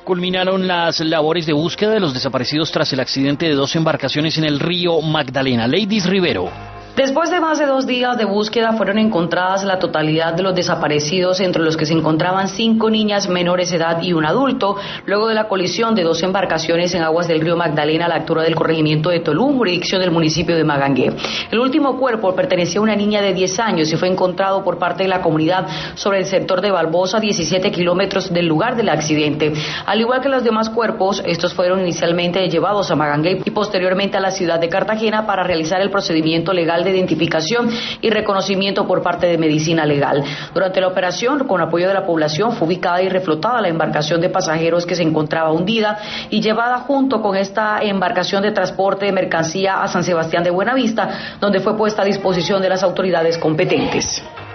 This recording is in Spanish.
Culminaron las labores de búsqueda de los desaparecidos tras el accidente de dos embarcaciones en el río Magdalena. Leidis Rivero. Después de más de 2 días de búsqueda fueron encontradas la totalidad de los desaparecidos, entre los que se encontraban 5 niñas menores de edad y un adulto, luego de la colisión de 2 embarcaciones en aguas del río Magdalena a la altura del corregimiento de Tolú, jurisdicción del municipio de Magangué. El último cuerpo pertenecía a una niña de 10 años y fue encontrado por parte de la comunidad sobre el sector de Barbosa, 17 kilómetros del lugar del accidente. Al igual que los demás cuerpos, estos fueron inicialmente llevados a Magangué y posteriormente a la ciudad de Cartagena para realizar el procedimiento legal de identificación y reconocimiento por parte de Medicina Legal. Durante la operación, con apoyo de la población, fue ubicada y reflotada la embarcación de pasajeros que se encontraba hundida y llevada junto con esta embarcación de transporte de mercancía a San Sebastián de Buenavista, donde fue puesta a disposición de las autoridades competentes.